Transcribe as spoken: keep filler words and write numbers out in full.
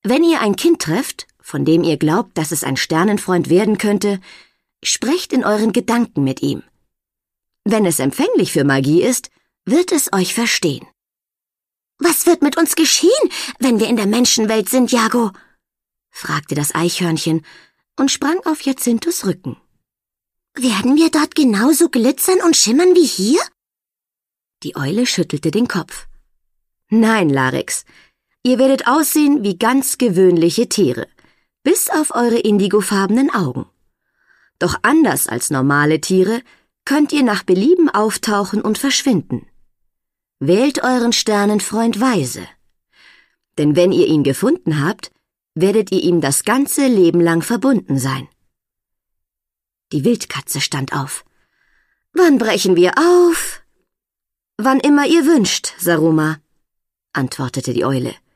Wenn ihr ein Kind trefft, von dem ihr glaubt, dass es ein Sternenfreund werden könnte, sprecht in euren Gedanken mit ihm. Wenn es empfänglich für Magie ist, wird es euch verstehen. »Was wird mit uns geschehen, wenn wir in der Menschenwelt sind, Jago?« fragte das Eichhörnchen und sprang auf Jacinthos Rücken. »Werden wir dort genauso glitzern und schimmern wie hier?« Die Eule schüttelte den Kopf. »Nein, Larix, ihr werdet aussehen wie ganz gewöhnliche Tiere, bis auf eure indigofarbenen Augen. Doch anders als normale Tiere könnt ihr nach Belieben auftauchen und verschwinden. Wählt euren Sternenfreund weise. Denn wenn ihr ihn gefunden habt, werdet ihr ihm das ganze Leben lang verbunden sein.« Die Wildkatze stand auf. »Wann brechen wir auf?« »Wann immer ihr wünscht, Saruma«, antwortete die Eule.